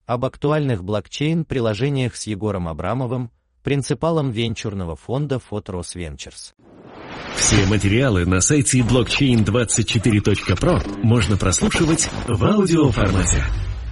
об актуальных блокчейн-приложениях с Егором Абрамовым, принципалом венчурного фонда Fotros Ventures. Все материалы на сайте blockchain24.pro можно прослушивать в аудиоформате.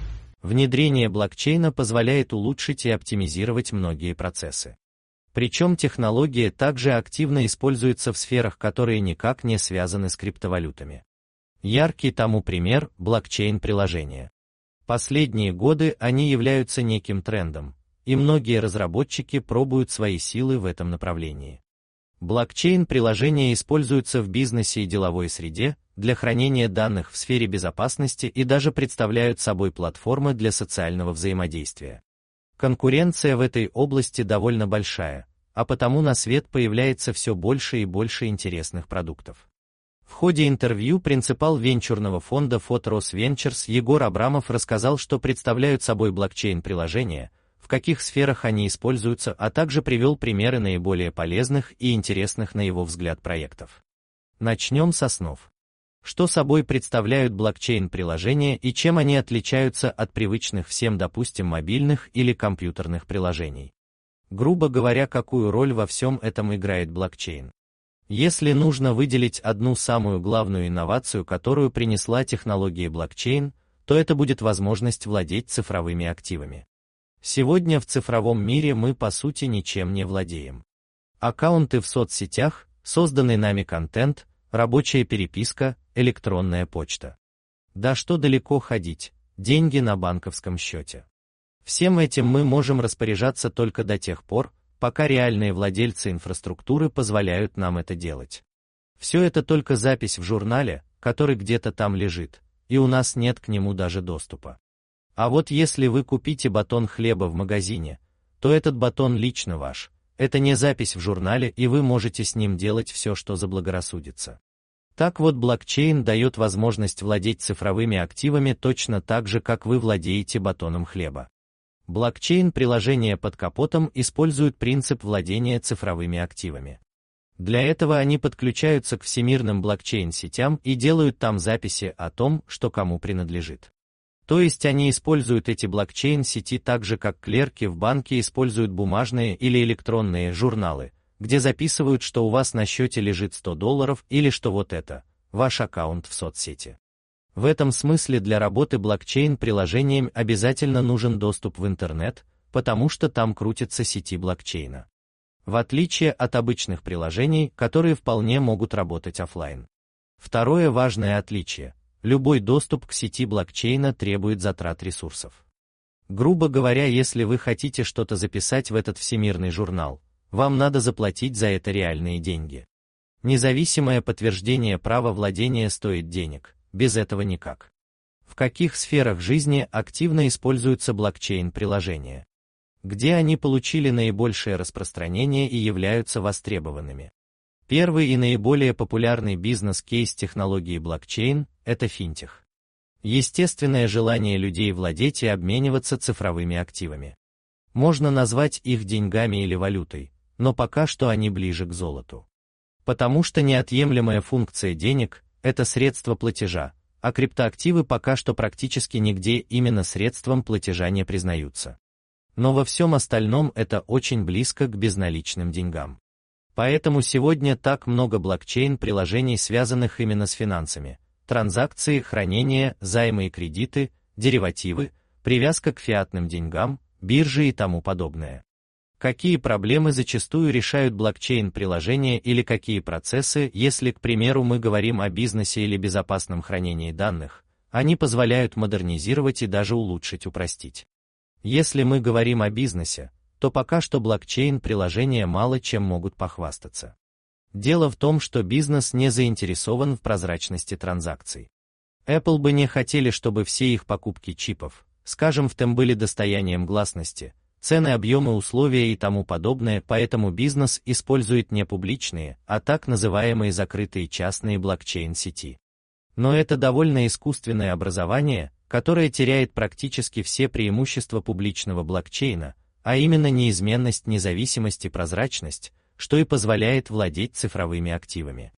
Внедрение блокчейна позволяет улучшить и оптимизировать многие процессы. Причем технология также активно используется в сферах, которые никак не связаны с криптовалютами. Яркий тому пример – блокчейн-приложения. Последние годы они являются неким трендом, и многие разработчики пробуют свои силы в этом направлении. Блокчейн-приложения используются в бизнесе и деловой среде, для хранения данных в сфере безопасности и даже представляют собой платформы для социального взаимодействия. Конкуренция в этой области довольно большая, а потому на свет появляется все больше и больше интересных продуктов. В ходе интервью принципал венчурного фонда Fotros Ventures Егор Абрамов рассказал, что представляют собой блокчейн-приложения, в каких сферах они используются, а также привел примеры наиболее полезных и интересных на его взгляд проектов. Начнем с основ. Что собой представляют блокчейн-приложения и чем они отличаются от привычных всем, допустим, мобильных или компьютерных приложений? Грубо говоря, какую роль во всем этом играет блокчейн? Если нужно выделить одну самую главную инновацию, которую принесла технология блокчейн, то это будет возможность владеть цифровыми активами. Сегодня в цифровом мире мы по сути ничем не владеем. Аккаунты в соцсетях, созданный нами контент, рабочая переписка, электронная почта. Да что далеко ходить, деньги на банковском счете. Всем этим мы можем распоряжаться только до тех пор, пока реальные владельцы инфраструктуры позволяют нам это делать. Все это только запись в журнале, который где-то там лежит, и у нас нет к нему даже доступа. А вот если вы купите батон хлеба в магазине, то этот батон лично ваш, это не запись в журнале, и вы можете с ним делать все, что заблагорассудится. Так вот, блокчейн дает возможность владеть цифровыми активами точно так же, как вы владеете батоном хлеба. Блокчейн-приложения под капотом используют принцип владения цифровыми активами. Для этого они подключаются к всемирным блокчейн-сетям и делают там записи о том, что кому принадлежит. То есть они используют эти блокчейн-сети так же, как клерки в банке используют бумажные или электронные журналы, где записывают, что у вас на счете лежит $100 или что вот это ваш аккаунт в соцсети. В этом смысле для работы блокчейн-приложением обязательно нужен доступ в интернет, потому что там крутятся сети блокчейна. В отличие от обычных приложений, которые вполне могут работать офлайн. Второе важное отличие. Любой доступ к сети блокчейна требует затрат ресурсов. Грубо говоря, если вы хотите что-то записать в этот всемирный журнал, вам надо заплатить за это реальные деньги. Независимое подтверждение права владения стоит денег, без этого никак. В каких сферах жизни активно используются блокчейн-приложения? Где они получили наибольшее распространение и являются востребованными? Первый и наиболее популярный бизнес-кейс технологии блокчейн – это финтех. Естественное желание людей владеть и обмениваться цифровыми активами. Можно назвать их деньгами или валютой, но пока что они ближе к золоту. Потому что неотъемлемая функция денег – это средство платежа, а криптоактивы пока что практически нигде именно средством платежа не признаются. Но во всем остальном это очень близко к безналичным деньгам. Поэтому сегодня так много блокчейн-приложений, связанных именно с финансами: транзакции, хранение, займы и кредиты, деривативы, привязка к фиатным деньгам, биржи и тому подобное. Какие проблемы зачастую решают блокчейн-приложения или какие процессы, если, к примеру, мы говорим о бизнесе или безопасном хранении данных, они позволяют модернизировать и даже упростить. Если мы говорим о бизнесе, то пока что блокчейн-приложения мало чем могут похвастаться. Дело в том, что бизнес не заинтересован в прозрачности транзакций. Apple бы не хотели, чтобы все их покупки чипов, скажем, в тем были достоянием гласности, цены, объемы, условия и тому подобное, поэтому бизнес использует не публичные, а так называемые закрытые частные блокчейн-сети. Но это довольно искусственное образование, которое теряет практически все преимущества публичного блокчейна, а именно неизменность, независимость и прозрачность, что и позволяет владеть цифровыми активами.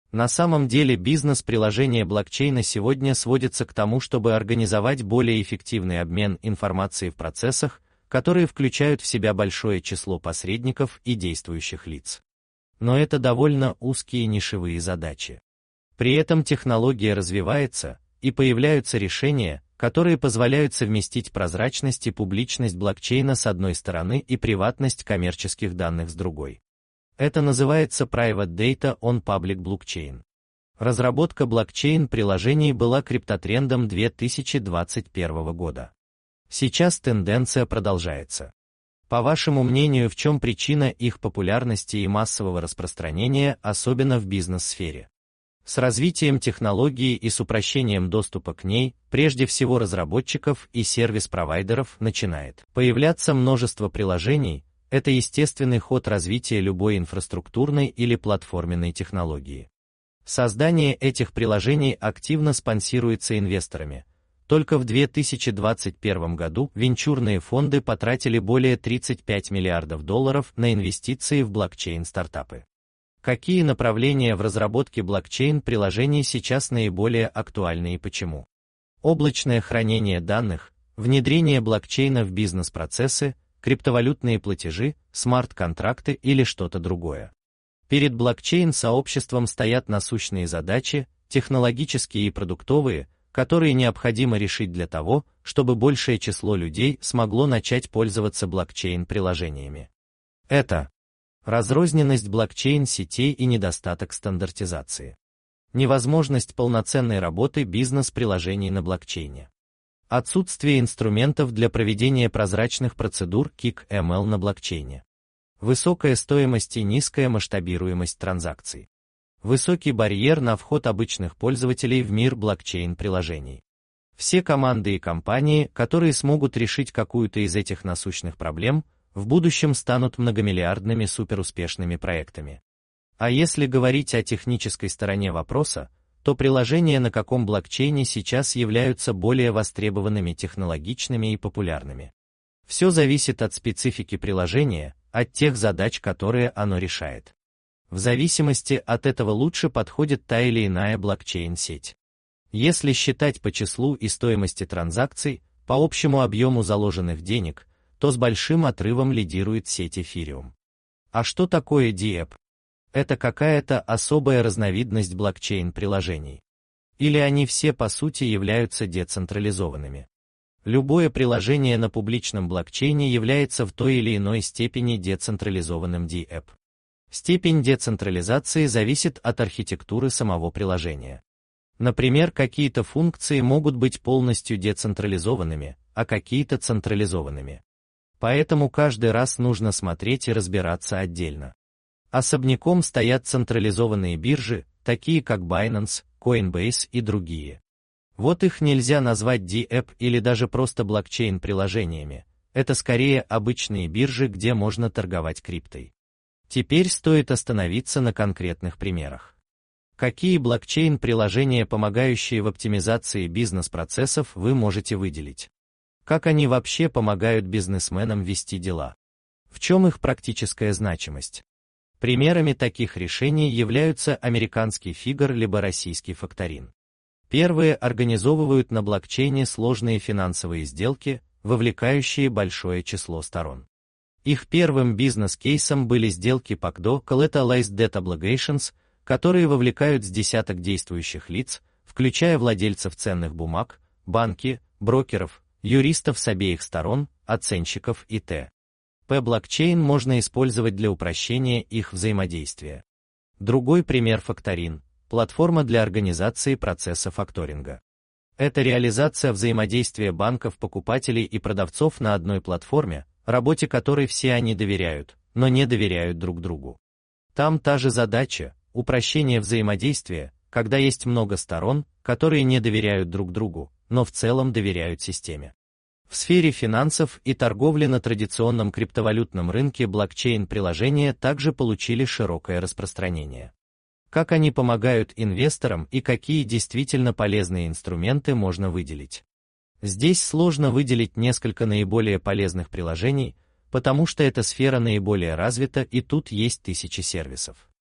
На самом деле бизнес-приложение блокчейна сегодня сводится к тому, чтобы организовать более эффективный обмен информацией в процессах, которые включают в себя большое число посредников и действующих лиц. Но это довольно узкие нишевые задачи. При этом технология развивается, и появляются решения, которые позволяют совместить прозрачность и публичность блокчейна с одной стороны и приватность коммерческих данных с другой. Это называется Private Data on Public Blockchain. Разработка блокчейн-приложений была криптотрендом 2021 года. Сейчас тенденция продолжается. По вашему мнению, в чем причина их популярности и массового распространения, особенно в бизнес-сфере? С развитием технологии и с упрощением доступа к ней, прежде всего разработчиков и сервис-провайдеров, начинает появляться множество приложений. Это естественный ход развития любой инфраструктурной или платформенной технологии. Создание этих приложений активно спонсируется инвесторами. Только в 2021 году венчурные фонды потратили более 35 миллиардов долларов на инвестиции в блокчейн-стартапы. Какие направления в разработке блокчейн-приложений сейчас наиболее актуальны и почему? Облачное хранение данных, внедрение блокчейна в бизнес-процессы, криптовалютные платежи, смарт-контракты или что-то другое. Перед блокчейн-сообществом стоят насущные задачи, технологические и продуктовые, которые необходимо решить для того, чтобы большее число людей смогло начать пользоваться блокчейн-приложениями. Это разрозненность блокчейн-сетей и недостаток стандартизации. Невозможность полноценной работы бизнес-приложений на блокчейне. Отсутствие инструментов для проведения прозрачных процедур KYC/ML на блокчейне. Высокая стоимость и низкая масштабируемость транзакций. Высокий барьер на вход обычных пользователей в мир блокчейн-приложений. Все команды и компании, которые смогут решить какую-то из этих насущных проблем, в будущем станут многомиллиардными суперуспешными проектами. А если говорить о технической стороне вопроса, то приложения на каком блокчейне сейчас являются более востребованными, технологичными и популярными. Все зависит от специфики приложения, от тех задач, которые оно решает. В зависимости от этого лучше подходит та или иная блокчейн-сеть. Если считать по числу и стоимости транзакций, по общему объему заложенных денег, то с большим отрывом лидирует сеть Ethereum. А что такое DApp? Это какая-то особая разновидность блокчейн-приложений. Или они все по сути являются децентрализованными? Любое приложение на публичном блокчейне является в той или иной степени децентрализованным DApp. Степень децентрализации зависит от архитектуры самого приложения. Например, какие-то функции могут быть полностью децентрализованными, а какие-то централизованными. Поэтому каждый раз нужно смотреть и разбираться отдельно. Особняком стоят централизованные биржи, такие как Binance, Coinbase и другие. Вот их нельзя назвать DApp или даже просто блокчейн-приложениями, это скорее обычные биржи, где можно торговать криптой. Теперь стоит остановиться на конкретных примерах. Какие блокчейн-приложения, помогающие в оптимизации бизнес-процессов, вы можете выделить? Как они вообще помогают бизнесменам вести дела? В чем их практическая значимость? Примерами таких решений являются американский Figure либо российский Factorin. Первые организовывают на блокчейне сложные финансовые сделки, вовлекающие большое число сторон. Их первым бизнес-кейсом были сделки PACDO Collateralized Debt Obligations, которые вовлекают с десяток действующих лиц, включая владельцев ценных бумаг, банки, брокеров, юристов с обеих сторон, оценщиков и т.п. Блокчейн можно использовать для упрощения их взаимодействия. Другой пример Factorin – платформа для организации процесса факторинга. Это реализация взаимодействия банков, покупателей и продавцов на одной платформе, работе которой все они доверяют, но не доверяют друг другу. Там та же задача – упрощение взаимодействия, когда есть много сторон, которые не доверяют друг другу, но в целом доверяют системе. В сфере финансов и торговли на традиционном криптовалютном рынке блокчейн-приложения также получили широкое распространение. Как они помогают инвесторам и какие действительно полезные инструменты можно выделить? Здесь сложно выделить несколько наиболее полезных приложений, потому что эта сфера наиболее развита и тут есть тысячи сервисов.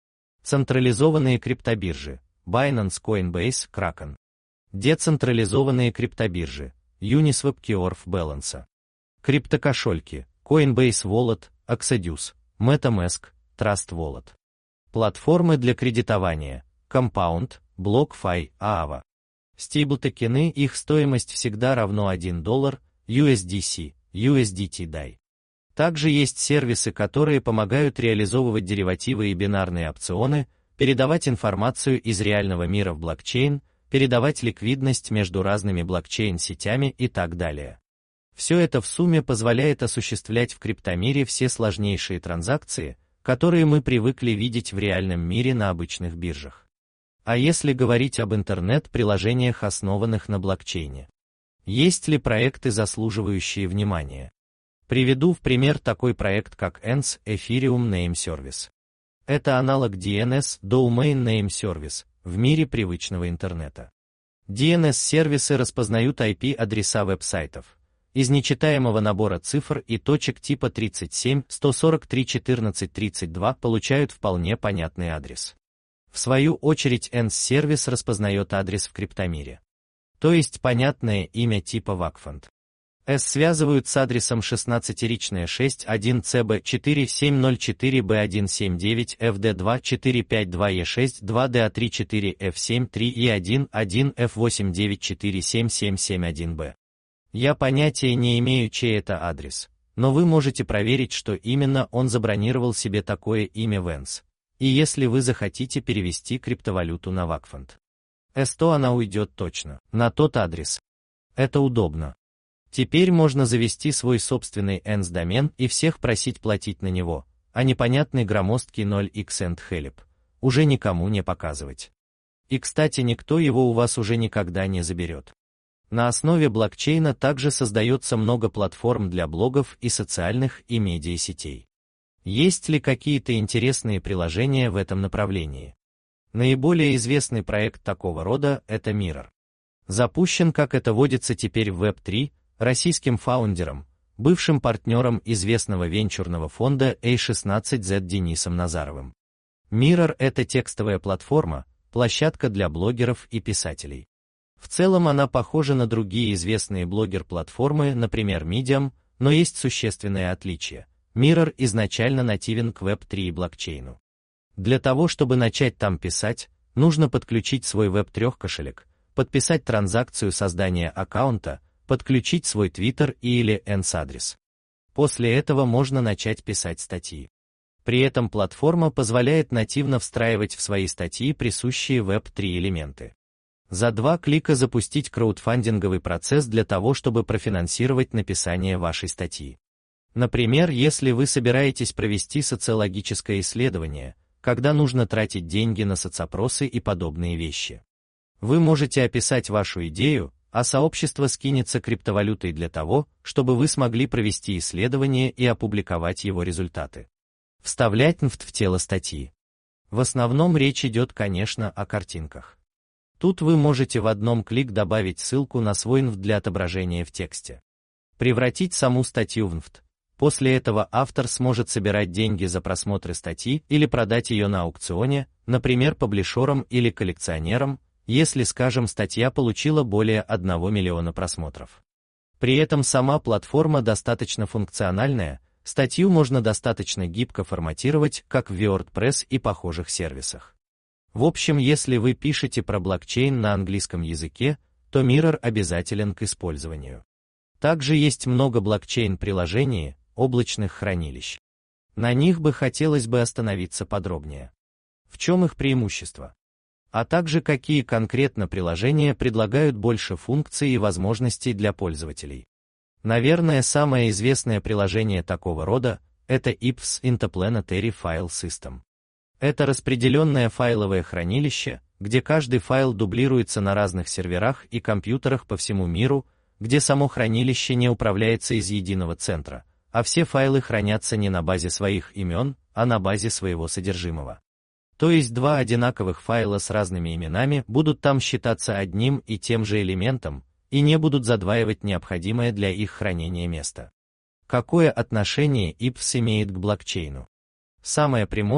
Централизованные криптобиржи, Binance, Coinbase, Kraken. Децентрализованные криптобиржи, Uniswap, Keorf, Balance. Криптокошельки, Coinbase Wallet, Exodus, MetaMask, Trust Wallet. Платформы для кредитования, Compound, BlockFi, Aava. Стейблтокены, их стоимость всегда равно $1, USDC, USDT DAI. Также есть сервисы, которые помогают реализовывать деривативы и бинарные опционы, передавать информацию из реального мира в блокчейн, передавать ликвидность между разными блокчейн-сетями и так далее. Все это в сумме позволяет осуществлять в криптомире все сложнейшие транзакции, которые мы привыкли видеть в реальном мире на обычных биржах. А если говорить об интернет-приложениях, основанных на блокчейне? Есть ли проекты, заслуживающие внимания? Приведу в пример такой проект, как ENS, Ethereum Name Service. Это аналог DNS, Domain Name Service, в мире привычного интернета. DNS-сервисы распознают IP-адреса веб-сайтов. Из нечитаемого набора цифр и точек типа 37, 143, 14, 32 получают вполне понятный адрес. В свою очередь ENS-сервис распознает адрес в криптомире. То есть понятное имя типа Vakfund. S связывают с адресом 16-ричное 61CB4704B179 FD2-452E6 2DA34 F73 E1 1 F8947771B. Я понятия не имею, чей это адрес, но вы можете проверить, что именно он забронировал себе такое имя в ENS. И если вы захотите перевести криптовалюту на Vakfund, то она уйдет точно на тот адрес. Это удобно. Теперь можно завести свой собственный ENS-домен и всех просить платить на него, а непонятный громоздкий 0x Help уже никому не показывать. И, кстати, никто его у вас уже никогда не заберет. На основе блокчейна также создается много платформ для блогов и социальных и медиасетей. Есть ли какие-то интересные приложения в этом направлении? Наиболее известный проект такого рода – это Mirror. Запущен, как это водится теперь в Web3, российским фаундером, бывшим партнером известного венчурного фонда A16Z Денисом Назаровым. Mirror – это текстовая платформа, площадка для блогеров и писателей. В целом она похожа на другие известные блогер-платформы, например Medium, но есть существенное отличие. Mirror изначально нативен к Web3 и блокчейну. Для того, чтобы начать там писать, нужно подключить свой Web3 кошелек, подписать транзакцию создания аккаунта, подключить свой Twitter или ENS-адрес. После этого можно начать писать статьи. При этом платформа позволяет нативно встраивать в свои статьи присущие Web3 элементы. За 2 клика запустить краудфандинговый процесс для того, чтобы профинансировать написание вашей статьи. Например, если вы собираетесь провести социологическое исследование, когда нужно тратить деньги на соцопросы и подобные вещи. Вы можете описать вашу идею, а сообщество скинется криптовалютой для того, чтобы вы смогли провести исследование и опубликовать его результаты. Вставлять NFT в тело статьи. В основном речь идет, конечно, о картинках. Тут вы можете в одном клик добавить ссылку на свой NFT для отображения в тексте. Превратить саму статью в NFT. После этого автор сможет собирать деньги за просмотры статьи или продать ее на аукционе, например, паблишерам или коллекционерам, если, скажем, статья получила более 1 миллиона просмотров. При этом сама платформа достаточно функциональная, статью можно достаточно гибко форматировать, как в WordPress и похожих сервисах. В общем, если вы пишете про блокчейн на английском языке, то Mirror обязателен к использованию. Также есть много блокчейн-приложений, облачных хранилищ. На них бы хотелось бы остановиться подробнее. В чем их преимущество? А также какие конкретно приложения предлагают больше функций и возможностей для пользователей. Наверное, самое известное приложение такого рода – это IPFS Interplanetary File System. Это распределенное файловое хранилище, где каждый файл дублируется на разных серверах и компьютерах по всему миру, где само хранилище не управляется из единого центра, а все файлы хранятся не на базе своих имен, а на базе своего содержимого. То есть 2 одинаковых файла с разными именами будут там считаться одним и тем же элементом, и не будут задваивать необходимое для их хранения место. Какое отношение IPFS имеет к блокчейну? Самое прямое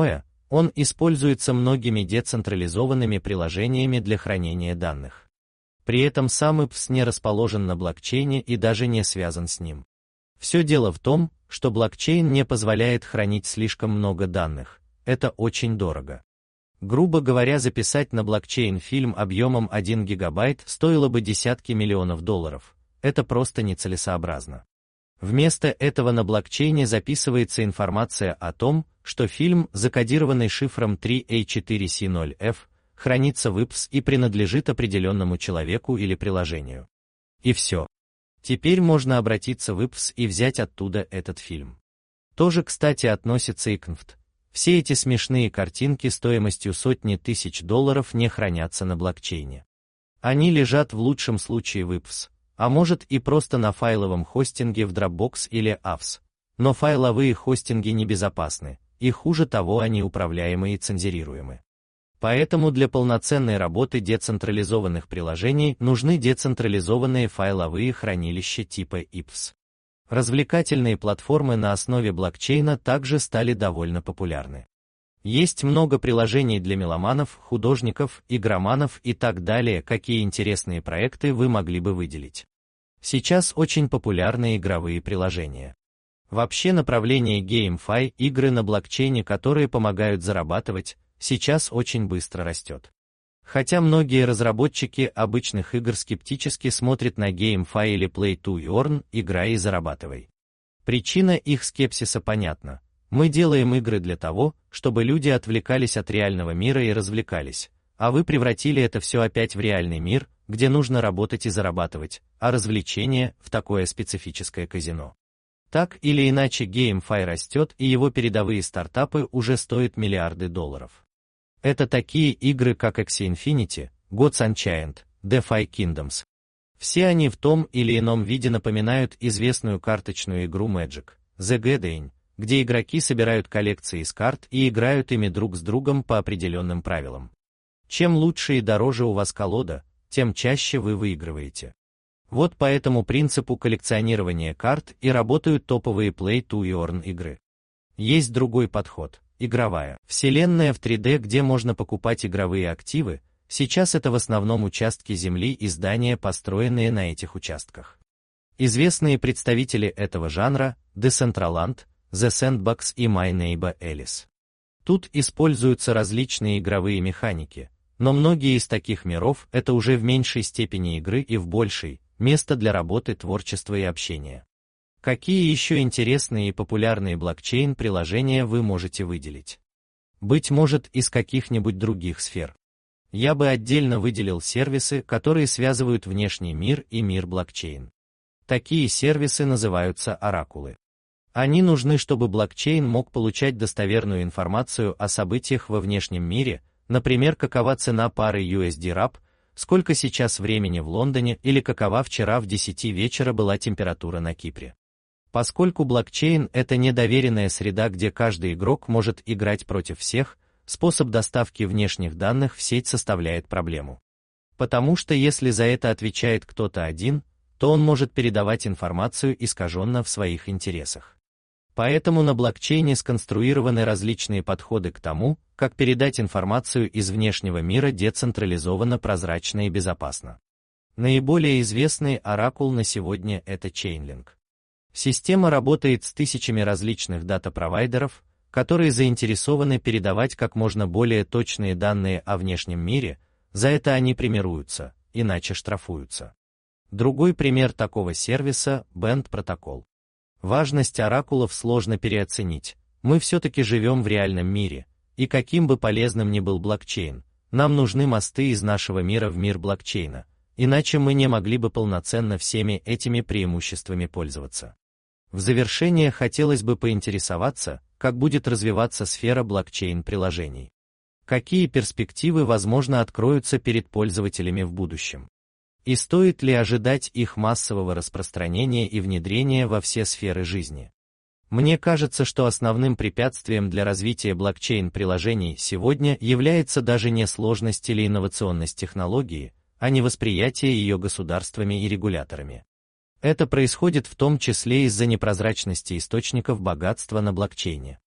Он используется многими децентрализованными приложениями для хранения данных. При этом сам IPFS не расположен на блокчейне и даже не связан с ним. Все дело в том, что блокчейн не позволяет хранить слишком много данных, это очень дорого. Грубо говоря, записать на блокчейн фильм объемом 1 гигабайт стоило бы десятки миллионов долларов, это просто нецелесообразно. Вместо этого на блокчейне записывается информация о том, что фильм, закодированный шифром 3A4C0F, хранится в IPFS и принадлежит определенному человеку или приложению. И все. Теперь можно обратиться в IPFS и взять оттуда этот фильм. Тоже, кстати, относится и к NFT. Все эти смешные картинки стоимостью сотни тысяч долларов не хранятся на блокчейне. Они лежат в лучшем случае в IPFS, а может и просто на файловом хостинге в Dropbox или AWS. Но файловые хостинги небезопасны, и хуже того, они управляемы и цензурируемы. Поэтому для полноценной работы децентрализованных приложений нужны децентрализованные файловые хранилища типа IPFS. Развлекательные платформы на основе блокчейна также стали довольно популярны. Есть много приложений для меломанов, художников, игроманов и так далее, какие интересные проекты вы могли бы выделить. Сейчас очень популярны игровые приложения. Вообще направление GameFi, игры на блокчейне, которые помогают зарабатывать, сейчас очень быстро растет. Хотя многие разработчики обычных игр скептически смотрят на GameFi или Play to Earn, играй и зарабатывай. Причина их скепсиса понятна. Мы делаем игры для того, чтобы люди отвлекались от реального мира и развлекались, а вы превратили это все опять в реальный мир, где нужно работать и зарабатывать, а развлечение в такое специфическое казино. Так или иначе GameFi растет, и его передовые стартапы уже стоят миллиарды долларов. Это такие игры, как Axie Infinity, Gods Unchained, DeFi Kingdoms. Все они в том или ином виде напоминают известную карточную игру Magic, The Gathering, где игроки собирают коллекции из карт и играют ими друг с другом по определенным правилам. Чем лучше и дороже у вас колода, тем чаще вы выигрываете. Вот по этому принципу коллекционирования карт и работают топовые Play to Earn игры. Есть другой подход. Игровая вселенная в 3D, где можно покупать игровые активы, сейчас это в основном участки земли и здания, построенные на этих участках. Известные представители этого жанра – Decentraland, The Sandbox и My Neighbor Alice. Тут используются различные игровые механики, но многие из таких миров – это уже в меньшей степени игры и в большей – место для работы, творчества и общения. Какие еще интересные и популярные блокчейн-приложения вы можете выделить? Быть может, из каких-нибудь других сфер. Я бы отдельно выделил сервисы, которые связывают внешний мир и мир блокчейн. Такие сервисы называются оракулы. Они нужны, чтобы блокчейн мог получать достоверную информацию о событиях во внешнем мире, например, какова цена пары USD-RAP, сколько сейчас времени в Лондоне или какова вчера в 10 вечера была температура на Кипре. Поскольку блокчейн – это недоверенная среда, где каждый игрок может играть против всех, способ доставки внешних данных в сеть составляет проблему. Потому что если за это отвечает кто-то один, то он может передавать информацию искаженно в своих интересах. Поэтому на блокчейне сконструированы различные подходы к тому, как передать информацию из внешнего мира децентрализованно, прозрачно и безопасно. Наиболее известный оракул на сегодня – это Chainlink. Система работает с тысячами различных дата-провайдеров, которые заинтересованы передавать как можно более точные данные о внешнем мире, за это они премируются, иначе штрафуются. Другой пример такого сервиса – Band Protocol. Важность оракулов сложно переоценить, мы все-таки живем в реальном мире, и каким бы полезным ни был блокчейн, нам нужны мосты из нашего мира в мир блокчейна, иначе мы не могли бы полноценно всеми этими преимуществами пользоваться. В завершение хотелось бы поинтересоваться, как будет развиваться сфера блокчейн-приложений. Какие перспективы, возможно, откроются перед пользователями в будущем? И стоит ли ожидать их массового распространения и внедрения во все сферы жизни? Мне кажется, что основным препятствием для развития блокчейн-приложений сегодня является даже не сложность или инновационность технологии, а не восприятие ее государствами и регуляторами. Это происходит в том числе из-за непрозрачности источников богатства на блокчейне.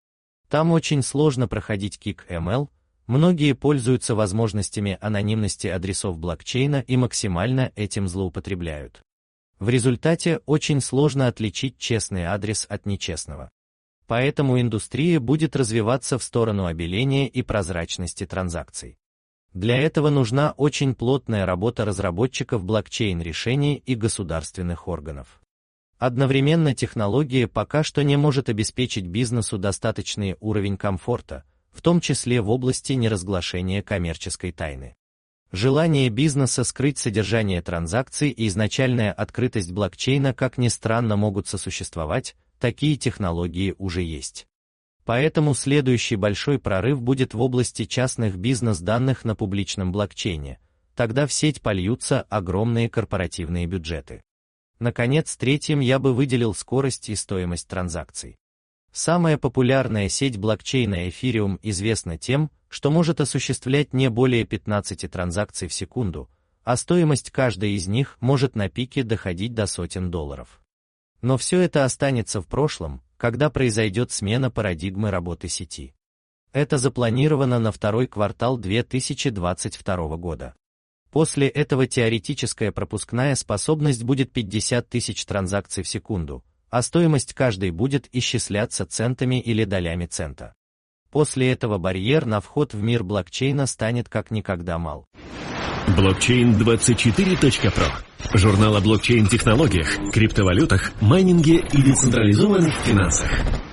Там очень сложно проходить KYC-ML, многие пользуются возможностями анонимности адресов блокчейна и максимально этим злоупотребляют. В результате очень сложно отличить честный адрес от нечестного. Поэтому индустрия будет развиваться в сторону обеления и прозрачности транзакций. Для этого нужна очень плотная работа разработчиков блокчейн-решений и государственных органов. Одновременно технология пока что не может обеспечить бизнесу достаточный уровень комфорта, в том числе в области неразглашения коммерческой тайны. Желание бизнеса скрыть содержание транзакций и изначальная открытость блокчейна, как ни странно, могут сосуществовать, такие технологии уже есть. Поэтому следующий большой прорыв будет в области частных бизнес-данных на публичном блокчейне, тогда в сеть польются огромные корпоративные бюджеты. Наконец, третьим я бы выделил скорость и стоимость транзакций. Самая популярная сеть блокчейна Ethereum известна тем, что может осуществлять не более 15 транзакций в секунду, а стоимость каждой из них может на пике доходить до сотен долларов. Но все это останется в прошлом, когда произойдет смена парадигмы работы сети. Это запланировано на второй квартал 2022 года. После этого теоретическая пропускная способность будет 50 тысяч транзакций в секунду, а стоимость каждой будет исчисляться центами или долями цента. После этого барьер на вход в мир блокчейна станет как никогда мал. Blockchain24.pro. Журнал о блокчейн-технологиях, криптовалютах, майнинге и децентрализованных финансах.